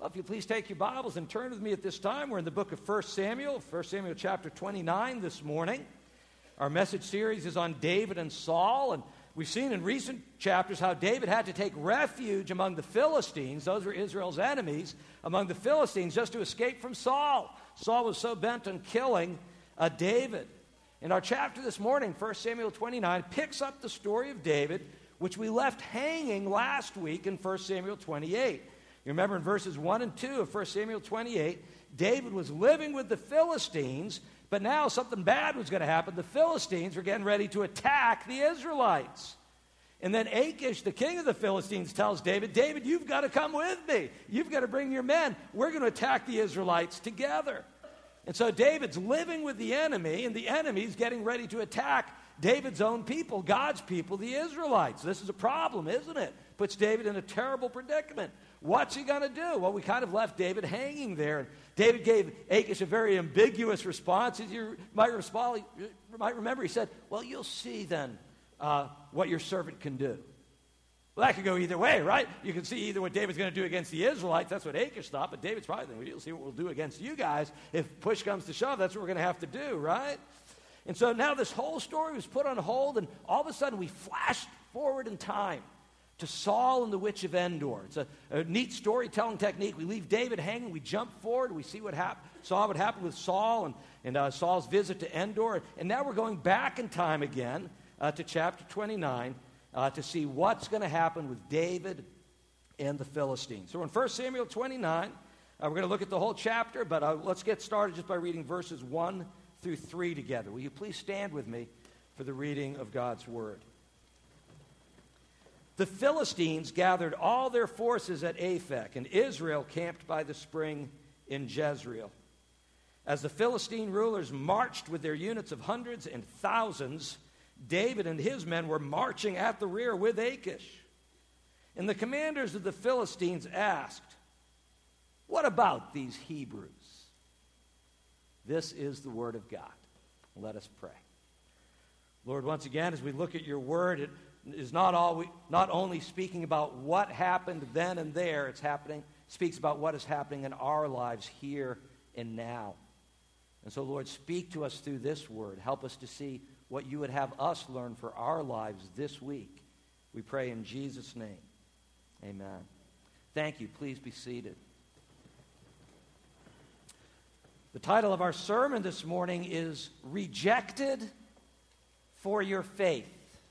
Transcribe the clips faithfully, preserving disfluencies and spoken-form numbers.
Well, if you please take your Bibles and turn with me at this time. We're in the book of First Samuel, First Samuel chapter twenty-nine this morning. Our message series is on David and Saul, and we've seen in recent chapters how David had to take refuge among the Philistines. Those were Israel's enemies, among the Philistines, just to escape from Saul. Saul was so bent on killing uh, David. And our chapter this morning, First Samuel twenty-nine, picks up the story of David, which we left hanging last week in First Samuel twenty-eight. You remember in verses one and two of First Samuel twenty-eight, David was living with the Philistines, but now something bad was going to happen. The Philistines were getting ready to attack the Israelites. And then Achish, the king of the Philistines, tells David, David, you've got to come with me. You've got to bring your men. We're going to attack the Israelites together. And so David's living with the enemy, and the enemy's getting ready to attack David's own people, God's people, the Israelites. This is a problem, isn't it? Puts David in a terrible predicament. What's he going to do? Well, we kind of left David hanging there. David gave Achish a very ambiguous response. As you might, respond, you might remember, he said, well, you'll see then uh, what your servant can do. Well, that could go either way, right? You can see either what David's going to do against the Israelites. That's what Achish thought. But David's probably thinking, well, you'll see what we'll do against you guys. If push comes to shove, that's what we're going to have to do, right? And so now this whole story was put on hold, and all of a sudden we flashed forward in time to Saul and the witch of Endor. It's a, a neat storytelling technique. We leave David hanging, we jump forward, we see what hap- saw what happened with Saul and, and uh, Saul's visit to Endor. And now we're going back in time again uh, to chapter twenty-nine uh, to see what's going to happen with David and the Philistines. So in First Samuel twenty-nine, uh, we're going to look at the whole chapter, but uh, let's get started just by reading verses one through three together. Will you please stand with me for the reading of God's word? The Philistines gathered all their forces at Aphek, and Israel camped by the spring in Jezreel. As the Philistine rulers marched with their units of hundreds and thousands, David and his men were marching at the rear with Achish. And the commanders of the Philistines asked, what about these Hebrews? This is the word of God. Let us pray. Lord, once again, as we look at your word, it is not all we, not only speaking about what happened then and there, it's happening, speaks about what is happening in our lives here and now. And so, Lord, speak to us through this word. Help us to see what you would have us learn for our lives this week. We pray in Jesus' name. Amen. Thank you. Please be seated. The title of our sermon this morning is Rejected for Your Faith.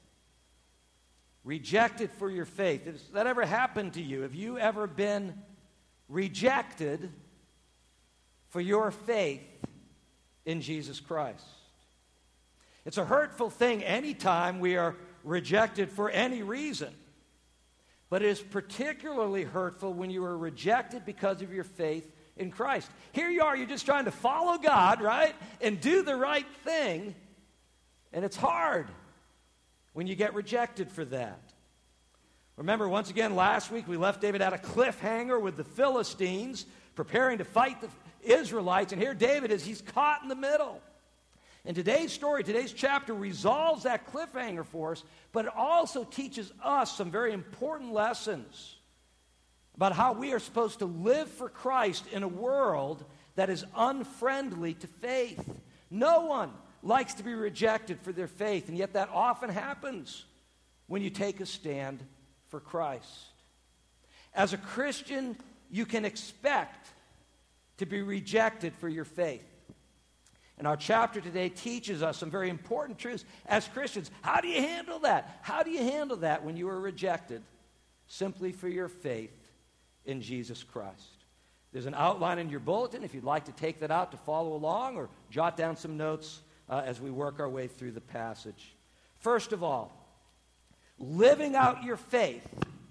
Rejected for your faith. Has that ever happened to you? Have you ever been rejected for your faith in Jesus Christ? It's a hurtful thing anytime we are rejected for any reason. But it is particularly hurtful when you are rejected because of your faith in Christ. Here you are, you're just trying to follow God, right? And do the right thing. And it's hard when you get rejected for that. Remember, once again, last week we left David at a cliffhanger with the Philistines, preparing to fight the Israelites. And here David is, he's caught in the middle. And today's story, today's chapter resolves that cliffhanger for us, but it also teaches us some very important lessons about how we are supposed to live for Christ in a world that is unfriendly to faith. No one likes to be rejected for their faith, and yet that often happens when you take a stand for Christ. As a Christian, you can expect to be rejected for your faith. And our chapter today teaches us some very important truths as Christians. How do you handle that? How do you handle that when you are rejected simply for your faith in Jesus Christ? There's an outline in your bulletin if you'd like to take that out to follow along or jot down some notes uh, as we work our way through the passage. First of all, living out your faith,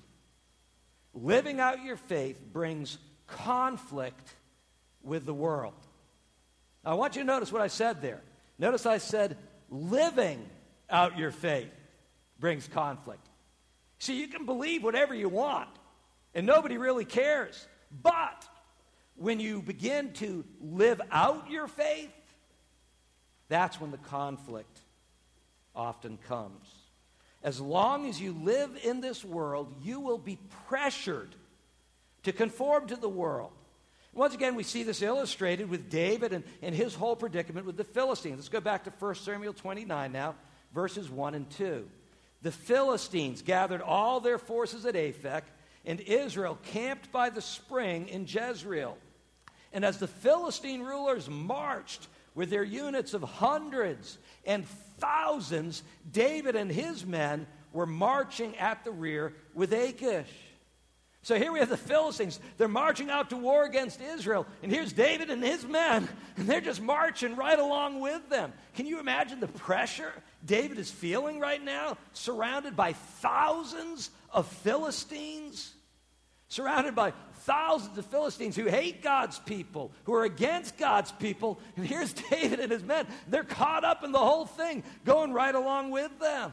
living out your faith brings conflict with the world. Now, I want you to notice what I said there. Notice I said living out your faith brings conflict. See, you can believe whatever you want, and nobody really cares. But when you begin to live out your faith, that's when the conflict often comes. As long as you live in this world, you will be pressured to conform to the world. Once again, we see this illustrated with David and, and his whole predicament with the Philistines. Let's go back to First Samuel twenty-nine now, verses one and two. The Philistines gathered all their forces at Aphek, and Israel camped by the spring in Jezreel. And as the Philistine rulers marched with their units of hundreds and thousands, David and his men were marching at the rear with Achish. So here we have the Philistines. They're marching out to war against Israel. And here's David and his men, and they're just marching right along with them. Can you imagine the pressure David is feeling right now, surrounded by thousands of Philistines? Surrounded by thousands of Philistines who hate God's people, who are against God's people. And here's David and his men. They're caught up in the whole thing, going right along with them.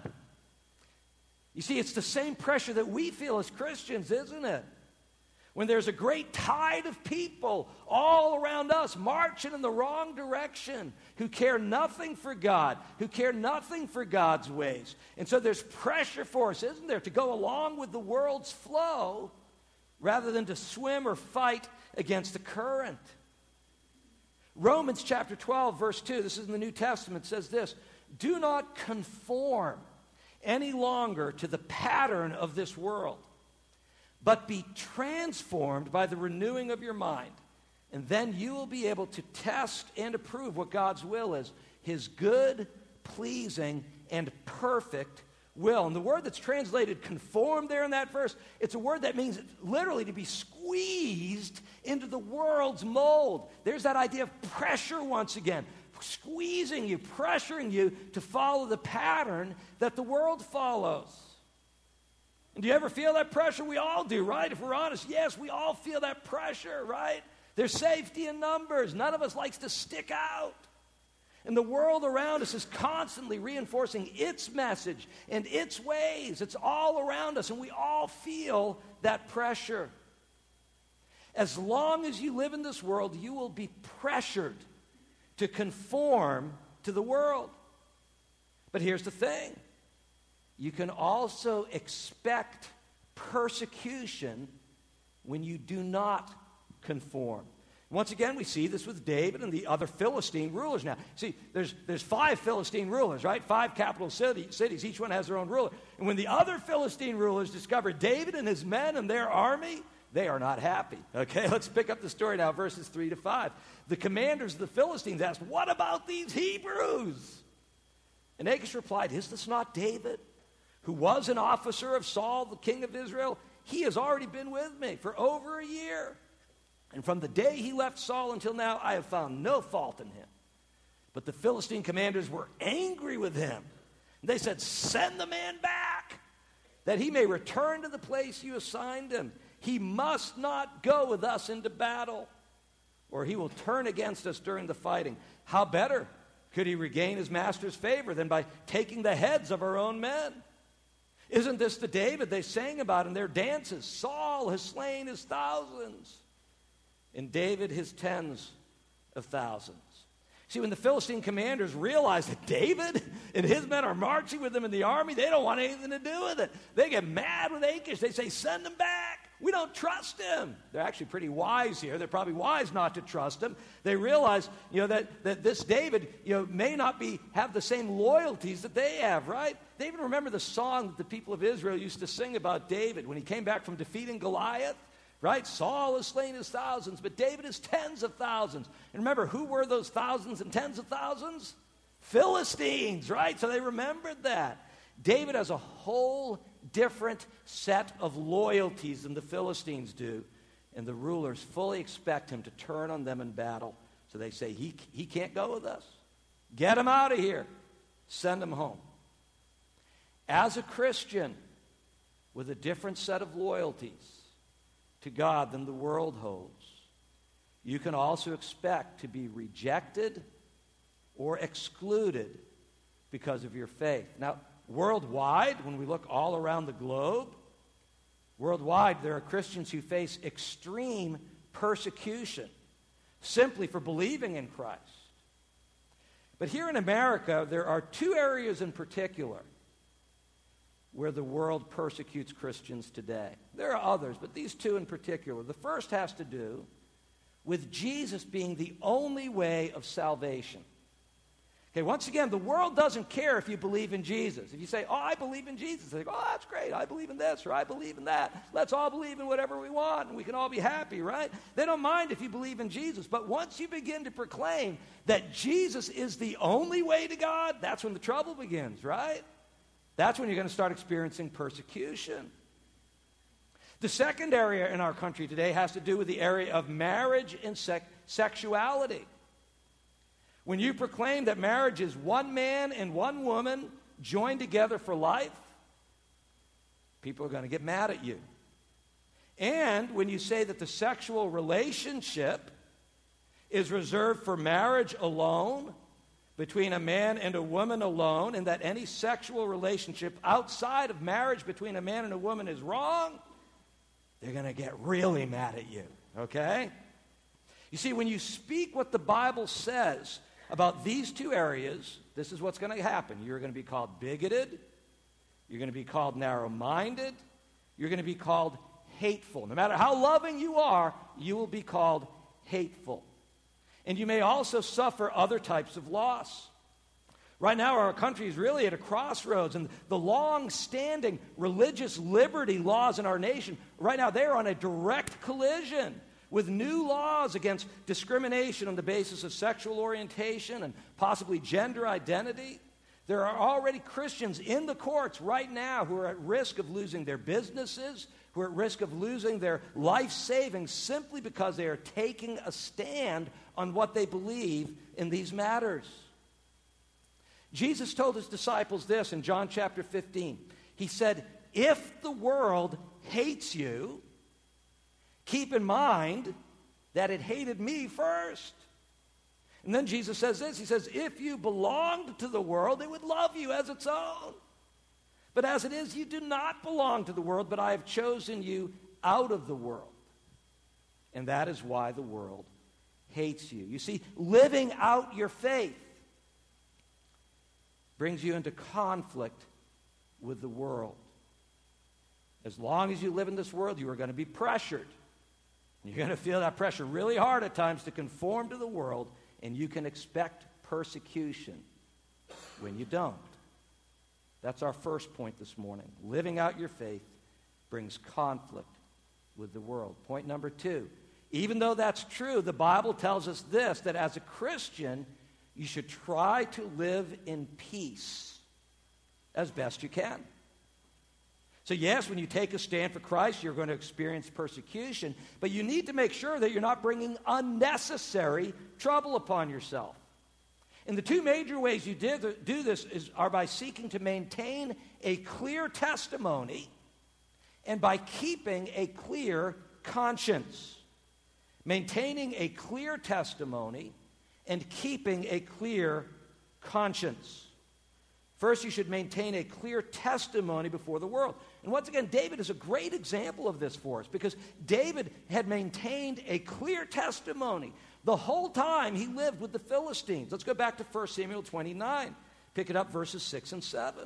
You see, it's the same pressure that we feel as Christians, isn't it? When there's a great tide of people all around us marching in the wrong direction, who care nothing for God, who care nothing for God's ways. And so there's pressure for us, isn't there, to go along with the world's flow rather than to swim or fight against the current. Romans chapter twelve, verse two, this is in the New Testament, says this: do not conform any longer to the pattern of this world, but be transformed by the renewing of your mind, and then you will be able to test and approve what God's will is, his good, pleasing, and perfect will. And the word that's translated conform there in that verse, it's a word that means literally to be squeezed into the world's mold. There's that idea of pressure once again. Squeezing you, pressuring you to follow the pattern that the world follows. And do you ever feel that pressure? We all do, right? If we're honest, yes, we all feel that pressure, right? There's safety in numbers. None of us likes to stick out. And the world around us is constantly reinforcing its message and its ways. It's all around us, and we all feel that pressure. As long as you live in this world, you will be pressured to conform to the world. But here's the thing. You can also expect persecution when you do not conform. Once again, we see this with David and the other Philistine rulers now. See, there's, there's five Philistine rulers, right? Five capital city, cities. Each one has their own ruler. And when the other Philistine rulers discover David and his men and their army, they are not happy. Okay, let's pick up the story now, verses three to five. The commanders of the Philistines asked, what about these Hebrews? And Achish replied, is this not David, who was an officer of Saul, the king of Israel? He has already been with me for over a year. And from the day he left Saul until now, I have found no fault in him. But the Philistine commanders were angry with him. They said, send the man back, that he may return to the place you assigned him. He must not go with us into battle, or he will turn against us during the fighting. How better could he regain his master's favor than by taking the heads of our own men? Isn't this the David they sang about in their dances? Saul has slain his thousands, and David his tens of thousands. See, when the Philistine commanders realize that David and his men are marching with them in the army, they don't want anything to do with it. They get mad with Achish. They say, send him back. We don't trust him. They're actually pretty wise here. They're probably wise not to trust him. They realize, you know, that, that this David, you know, may not be have the same loyalties that they have, right? They even remember the song that the people of Israel used to sing about David when he came back from defeating Goliath, right? Saul has slain his thousands, but David is tens of thousands. And remember, who were those thousands and tens of thousands? Philistines, right? So they remembered that. David has a whole different set of loyalties than the Philistines do, and the rulers fully expect him to turn on them in battle. So they say, he, he can't go with us. Get him out of here. Send him home. As a Christian with a different set of loyalties to God than the world holds, you can also expect to be rejected or excluded because of your faith. Now, worldwide, when we look all around the globe, worldwide there are Christians who face extreme persecution simply for believing in Christ. But here in America, there are two areas in particular where the world persecutes Christians today. There are others, but these two in particular. The first has to do with Jesus being the only way of salvation. Okay, once again, the world doesn't care if you believe in Jesus. If you say, oh, I believe in Jesus, they go, oh, that's great, I believe in this, or I believe in that. Let's all believe in whatever we want, and we can all be happy, right? They don't mind if you believe in Jesus. But once you begin to proclaim that Jesus is the only way to God, that's when the trouble begins, right? That's when you're going to start experiencing persecution. The second area in our country today has to do with the area of marriage and sec- sexuality. When you proclaim that marriage is one man and one woman joined together for life, people are going to get mad at you. And when you say that the sexual relationship is reserved for marriage alone, between a man and a woman alone, and that any sexual relationship outside of marriage between a man and a woman is wrong, they're going to get really mad at you, okay? You see, when you speak what the Bible says about these two areas, this is what's going to happen. You're going to be called bigoted. You're going to be called narrow-minded. You're going to be called hateful. No matter how loving you are, you will be called hateful. And you may also suffer other types of loss. Right now, our country is really at a crossroads, and the long-standing religious liberty laws in our nation, right now, they're on a direct collision with new laws against discrimination on the basis of sexual orientation and possibly gender identity. There are already Christians in the courts right now who are at risk of losing their businesses, who are at risk of losing their life savings simply because they are taking a stand on what they believe in these matters. Jesus told his disciples this in John chapter fifteen. He said, if the world hates you, keep in mind that it hated me first. And then Jesus says this, he says, if you belonged to the world, it would love you as its own. But as it is, you do not belong to the world, but I have chosen you out of the world. And that is why the world hates you. You see, living out your faith brings you into conflict with the world. As long as you live in this world, you are going to be pressured. You're going to feel that pressure really hard at times to conform to the world, and you can expect persecution when you don't. That's our first point this morning. Living out your faith brings conflict with the world. Point number two, even though that's true, the Bible tells us this, that as a Christian, you should try to live in peace as best you can. So yes, when you take a stand for Christ, you're going to experience persecution, but you need to make sure that you're not bringing unnecessary trouble upon yourself. And the two major ways you did, do this is, are by seeking to maintain a clear testimony and by keeping a clear conscience. Maintaining a clear testimony and keeping a clear conscience. First, you should maintain a clear testimony before the world. And once again, David is a great example of this for us because David had maintained a clear testimony the whole time he lived with the Philistines. Let's go back to First Samuel twenty-nine. Pick it up, verses six and seven.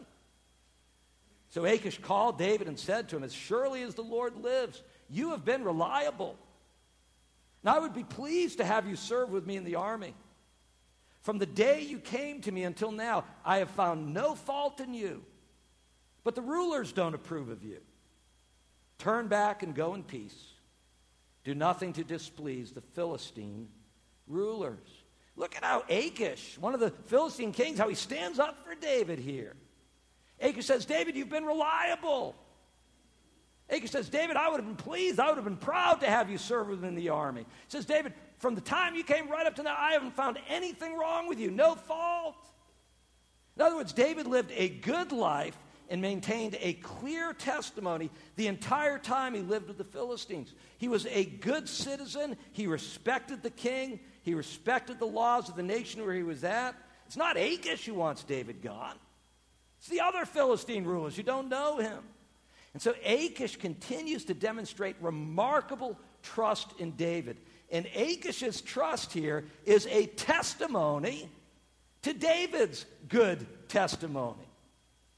So Achish called David and said to him, as surely as the Lord lives, you have been reliable. And I would be pleased to have you serve with me in the army. From the day you came to me until now, I have found no fault in you. But the rulers don't approve of you. Turn back and go in peace. Do nothing to displease the Philistine rulers. Look at how Achish, one of the Philistine kings, how he stands up for David here. Achish says, David, you've been reliable. Achish says, David, I would have been pleased, I would have been proud to have you serve with me in the army. He says, David, from the time you came right up to now, I haven't found anything wrong with you, no fault. In other words, David lived a good life and maintained a clear testimony the entire time he lived with the Philistines. He was a good citizen. He respected the king. He respected the laws of the nation where he was at. It's not Achish who wants David gone. It's the other Philistine rulers who don't know him. And so Achish continues to demonstrate remarkable trust in David. And Achish's trust here is a testimony to David's good testimony.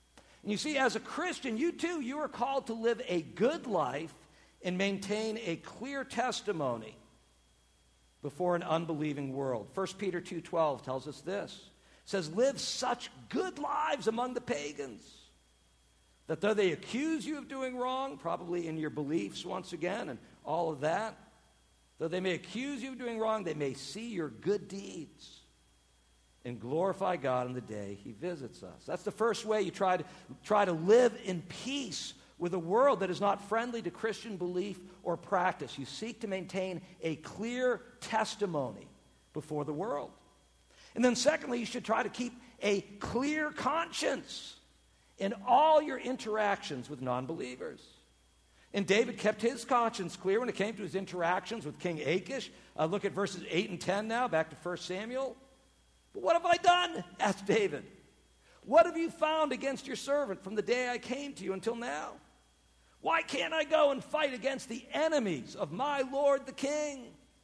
And you see, as a Christian, you too, you are called to live a good life and maintain a clear testimony before an unbelieving world. First Peter two twelve tells us this. It says, live such good lives among the pagans, that though they accuse you of doing wrong, probably in your beliefs once again and all of that, though they may accuse you of doing wrong, they may see your good deeds and glorify God on the day he visits us. That's the first way you try to, try to live in peace with a world that is not friendly to Christian belief or practice. You seek to maintain a clear testimony before the world. And then secondly, you should try to keep a clear conscience in all your interactions with non-believers. And David kept his conscience clear when it came to his interactions with King Achish. Uh, look at verses eight and ten now, back to First Samuel. But what have I done? Asked David. What have you found against your servant from the day I came to you until now? Why can't I go and fight against the enemies of my lord the king?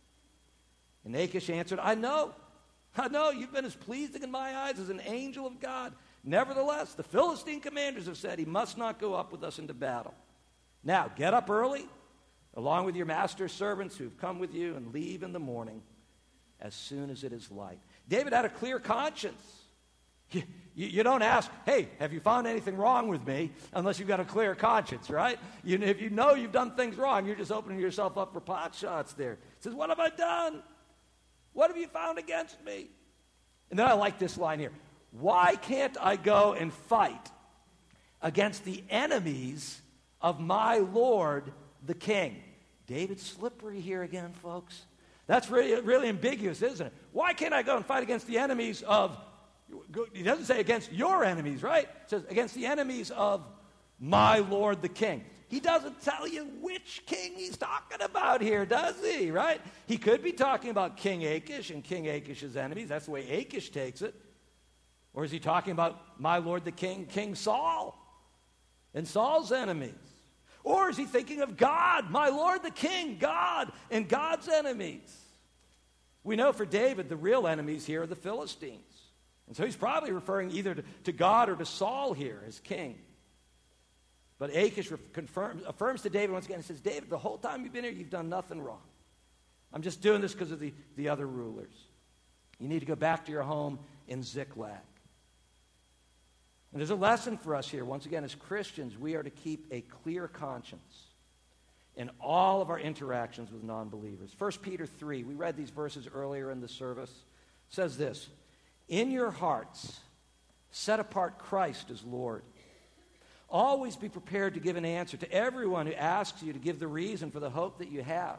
And Achish answered, I know. I know you've been as pleasing in my eyes as an angel of God. Nevertheless, the Philistine commanders have said he must not go up with us into battle. Now, get up early, along with your master's servants who've come with you, and leave in the morning as soon as it is light. David had a clear conscience. You, you, you don't ask, hey, have you found anything wrong with me, unless you've got a clear conscience, right? You, if you know you've done things wrong, you're just opening yourself up for pot shots there. He says, what have I done? What have you found against me? And then I like this line here. Why can't I go and fight against the enemies of my Lord the king? David's slippery here again, folks. That's really, really ambiguous, isn't it? Why can't I go and fight against the enemies of, he doesn't say against your enemies, right? It says against the enemies of my Lord the king. He doesn't tell you which king he's talking about here, does he, right? He could be talking about King Achish and King Achish's enemies. That's the way Achish takes it. Or is he talking about my Lord the king, King Saul, and Saul's enemies? Or is he thinking of God, my Lord the king, God, and God's enemies? We know for David, the real enemies here are the Philistines. And so he's probably referring either to, to God or to Saul here as king. But Achish confirms, affirms to David once again, he says, David, the whole time you've been here, you've done nothing wrong. I'm just doing this because of the, the other rulers. You need to go back to your home in Ziklag. And there's a lesson for us here. Once again, as Christians, we are to keep a clear conscience in all of our interactions with non-believers. First Peter three, we read these verses earlier in the service, says this, in your hearts, set apart Christ as Lord. Always be prepared to give an answer to everyone who asks you to give the reason for the hope that you have.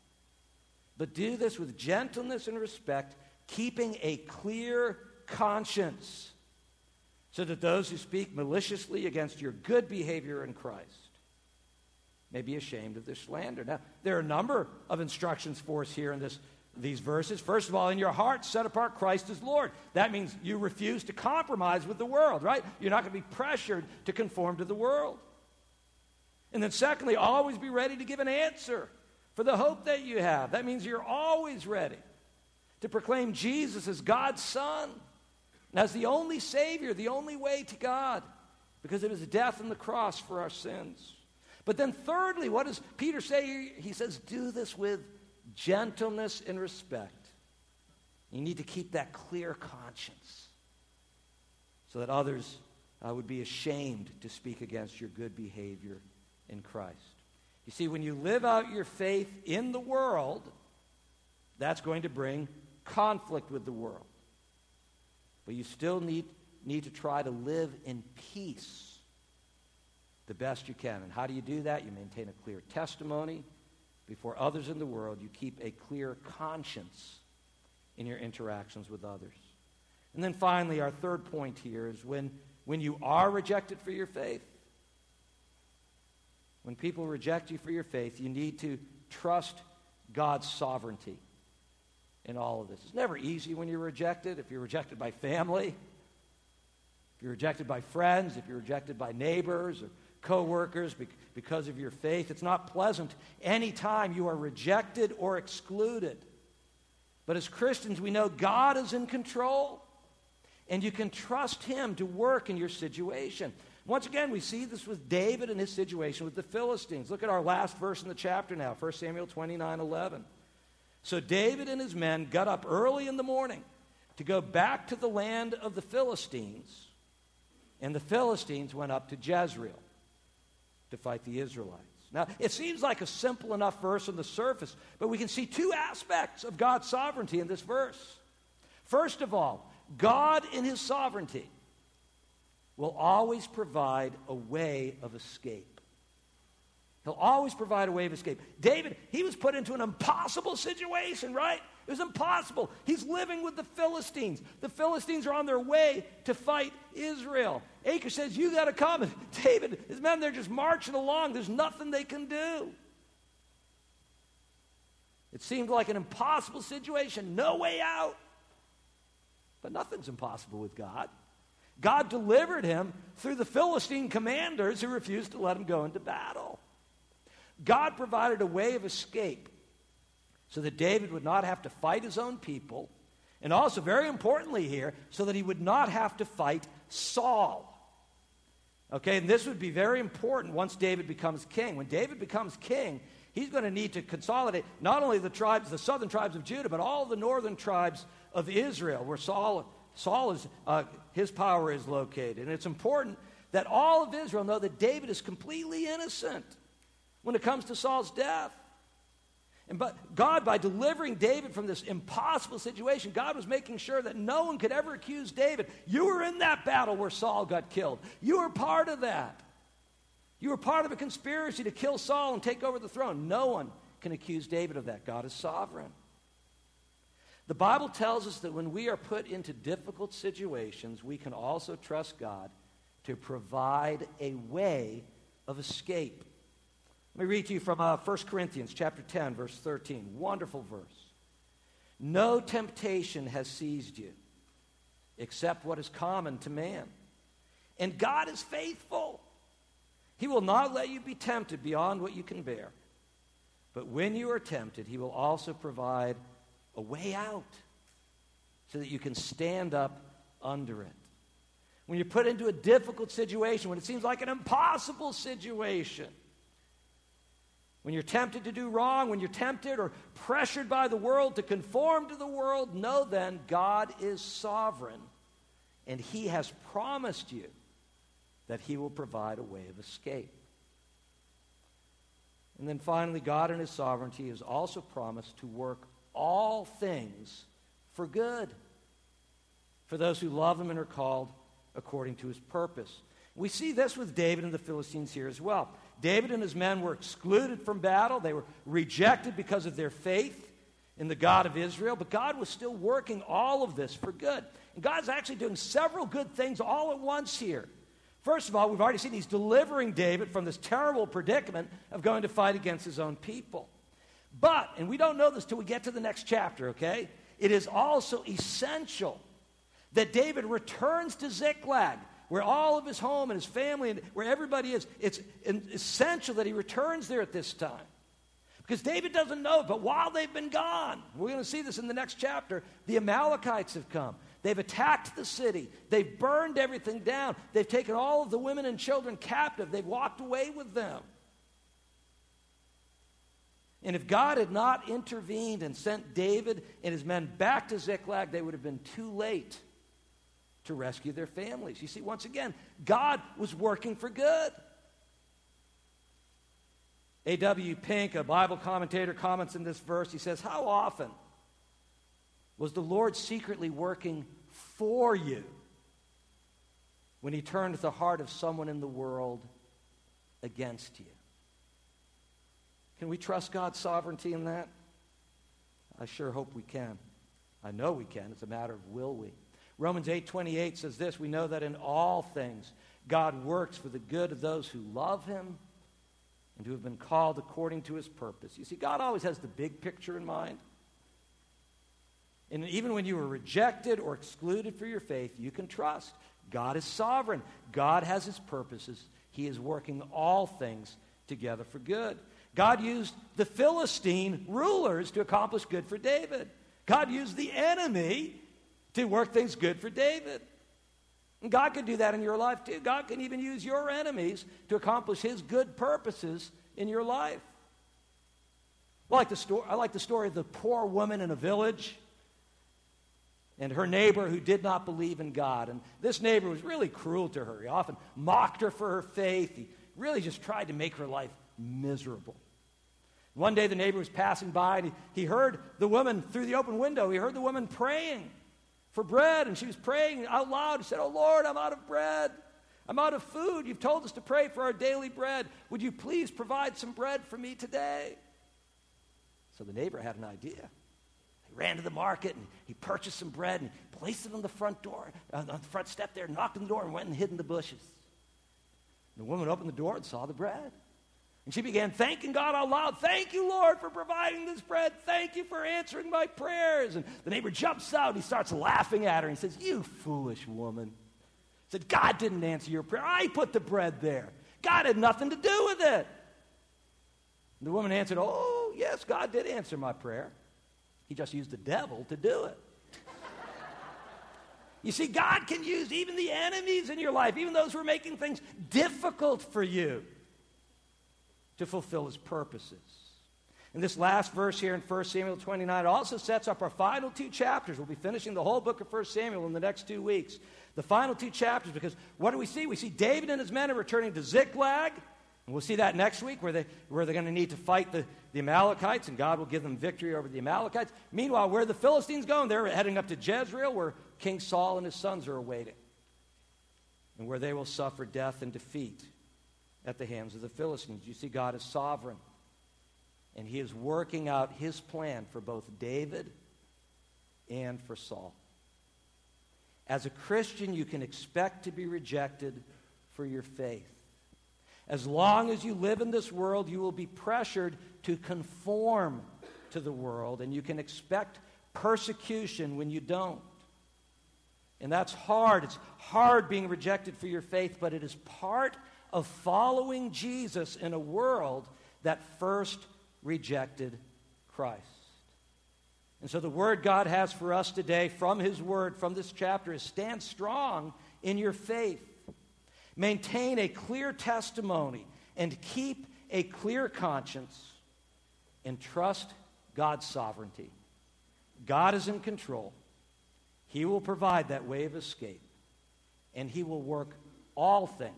But do this with gentleness and respect, keeping a clear conscience, so that those who speak maliciously against your good behavior in Christ may be ashamed of their slander. Now, there are a number of instructions for us here in this, these verses. First of all, in your heart, set apart Christ as Lord. That means you refuse to compromise with the world, right? You're not going to be pressured to conform to the world. And then secondly, always be ready to give an answer for the hope that you have. That means you're always ready to proclaim Jesus as God's Son, and as the only Savior, the only way to God, because of his death on the cross for our sins. But then thirdly, what does Peter say? He says, do this with gentleness and respect. You need to keep that clear conscience so that others uh, would be ashamed to speak against your good behavior in Christ. You see, when you live out your faith in the world, that's going to bring conflict with the world. But you still need, need to try to live in peace the best you can. And how do you do that? You maintain a clear testimony before others in the world. You keep a clear conscience in your interactions with others. And then finally, our third point here is when, when you are rejected for your faith, when people reject you for your faith, you need to trust God's sovereignty in all of this. It's never easy when you're rejected. If you're rejected by family, if you're rejected by friends, if you're rejected by neighbors or co-workers because of your faith, it's not pleasant anytime you are rejected or excluded. But as Christians, we know God is in control, and you can trust him to work in your situation. Once again, we see this with David and his situation with the Philistines. Look at our last verse in the chapter now, First Samuel twenty-nine eleven. So David and his men got up early in the morning to go back to the land of the Philistines, and the Philistines went up to Jezreel to fight the Israelites. Now, it seems like a simple enough verse on the surface, but we can see two aspects of God's sovereignty in this verse. First of all, God in his sovereignty will always provide a way of escape. He'll always provide a way of escape. David, he was put into an impossible situation, right? It was impossible. He's living with the Philistines. The Philistines are on their way to fight Israel. Achish says, you got to come. And David, his men, they're just marching along. There's nothing they can do. It seemed like an impossible situation. No way out. But nothing's impossible with God. God delivered him through the Philistine commanders who refused to let him go into battle. God provided a way of escape so that David would not have to fight his own people, and also, very importantly here, so that he would not have to fight Saul. Okay, and this would be very important once David becomes king. When David becomes king, he's going to need to consolidate not only the tribes, the southern tribes of Judah, but all the northern tribes of Israel, where Saul, Saul is, uh, his power is located. And it's important that all of Israel know that David is completely innocent when it comes to Saul's death. And but God, by delivering David from this impossible situation, God was making sure that no one could ever accuse David. You were in that battle where Saul got killed. You were part of that. You were part of a conspiracy to kill Saul and take over the throne. No one can accuse David of that. God is sovereign. The Bible tells us that when we are put into difficult situations, we can also trust God to provide a way of escape. Let me read to you from uh, First Corinthians chapter ten, verse thirteen. Wonderful verse. No temptation has seized you except what is common to man. And God is faithful. He will not let you be tempted beyond what you can bear. But when you are tempted, he will also provide a way out so that you can stand up under it. When you're put into a difficult situation, when it seems like an impossible situation, when you're tempted to do wrong, when you're tempted or pressured by the world to conform to the world, know then God is sovereign, and he has promised you that he will provide a way of escape. And then finally, God in his sovereignty has also promised to work all things for good for those who love him and are called according to his purpose. We see this with David and the Philistines here as well. David and his men were excluded from battle. They were rejected because of their faith in the God of Israel. But God was still working all of this for good. And God's actually doing several good things all at once here. First of all, we've already seen he's delivering David from this terrible predicament of going to fight against his own people. But, and we don't know this till we get to the next chapter, okay? It is also essential that David returns to Ziklag, where all of his home and his family and where everybody is. It's essential that he returns there at this time. Because David doesn't know, but while they've been gone, we're going to see this in the next chapter, the Amalekites have come. They've attacked the city. They've burned everything down. They've taken all of the women and children captive. They've walked away with them. And if God had not intervened and sent David and his men back to Ziklag, they would have been too late to rescue their families. You see, once again, God was working for good. A W Pink, a Bible commentator, comments in this verse. He says, how often was the Lord secretly working for you when he turned the heart of someone in the world against you? Can we trust God's sovereignty in that? I sure hope we can. I know we can. It's a matter of will we. Romans eight twenty-eight says this, we know that in all things God works for the good of those who love him and who have been called according to his purpose. You see, God always has the big picture in mind. And even when you were rejected or excluded for your faith, you can trust. God is sovereign. God has his purposes. He is working all things together for good. God used the Philistine rulers to accomplish good for David. God used the enemy to work things good for David. And God can do that in your life too. God can even use your enemies to accomplish his good purposes in your life. I like the story, I like the story of the poor woman in a village and her neighbor who did not believe in God. And this neighbor was really cruel to her. He often mocked her for her faith. He really just tried to make her life miserable. One day the neighbor was passing by and he, he heard the woman through the open window. He heard the woman praying for bread, and she was praying out loud. She said, "Oh Lord, I'm out of bread. I'm out of food. You've told us to pray for our daily bread. Would you please provide some bread for me today?" So the neighbor had an idea. He ran to the market and he purchased some bread and he placed it on the front door, uh, on the front step there, knocked on the door and went and hid in the bushes. The woman opened the door and saw the bread. And she began thanking God out loud. "Thank you, Lord, for providing this bread. Thank you for answering my prayers." And the neighbor jumps out and he starts laughing at her and he says, "You foolish woman." He said, "God didn't answer your prayer. I put the bread there. God had nothing to do with it." And the woman answered, "Oh, yes, God did answer my prayer. He just used the devil to do it." You see, God can use even the enemies in your life, even those who are making things difficult for you, to fulfill his purposes. And this last verse here in First Samuel twenty-nine also sets up our final two chapters. We'll be finishing the whole book of First Samuel in the next two weeks. The final two chapters, because what do we see? We see David and his men are returning to Ziklag. And we'll see that next week where, they, where they're going to need to fight the, the Amalekites, and God will give them victory over the Amalekites. Meanwhile, where the Philistines going? They're heading up to Jezreel, where King Saul and his sons are awaiting, and where they will suffer death and defeat at the hands of the Philistines. You see, God is sovereign, and he is working out his plan for both David and for Saul. As a Christian, you can expect to be rejected for your faith. As long as you live in this world, you will be pressured to conform to the world, and you can expect persecution when you don't. And that's hard. It's hard being rejected for your faith, but it is part of following Jesus in a world that first rejected Christ. And so the word God has for us today from his word, from this chapter, is stand strong in your faith. Maintain a clear testimony and keep a clear conscience, and trust God's sovereignty. God is in control. He will provide that way of escape, and he will work all things,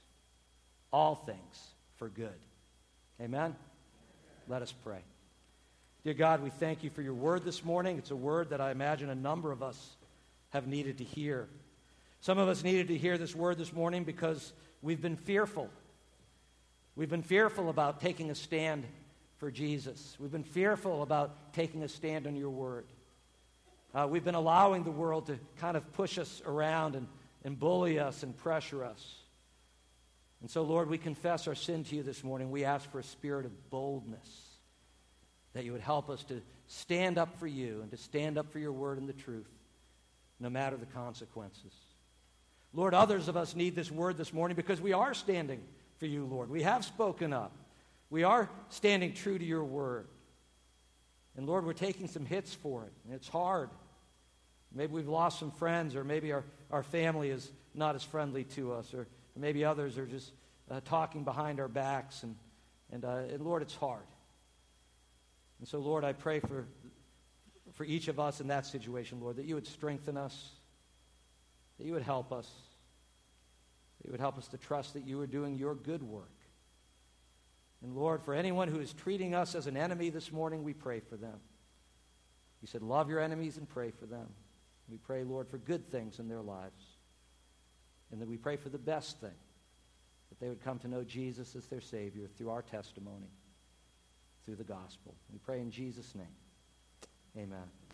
all things for good. Amen? Let us pray. Dear God, we thank you for your word this morning. It's a word that I imagine a number of us have needed to hear. Some of us needed to hear this word this morning because we've been fearful. We've been fearful about taking a stand for Jesus. We've been fearful about taking a stand on your word. Uh, we've been allowing the world to kind of push us around and, and bully us and pressure us. And so, Lord, we confess our sin to you this morning. We ask for a spirit of boldness, that you would help us to stand up for you and to stand up for your word and the truth, no matter the consequences. Lord, others of us need this word this morning because we are standing for you, Lord. We have spoken up. We are standing true to your word. And Lord, we're taking some hits for it, and it's hard. Maybe we've lost some friends, or maybe our, our family is not as friendly to us, or, or maybe others are just uh, talking behind our backs, and, and, uh, and Lord, it's hard. And so, Lord, I pray for, for each of us in that situation, Lord, that you would strengthen us, that you would help us, that you would help us to trust that you are doing your good work. And Lord, for anyone who is treating us as an enemy this morning, we pray for them. You said, love your enemies and pray for them. We pray, Lord, for good things in their lives. And that we pray for the best thing, that they would come to know Jesus as their Savior through our testimony, through the gospel. We pray in Jesus' name. Amen.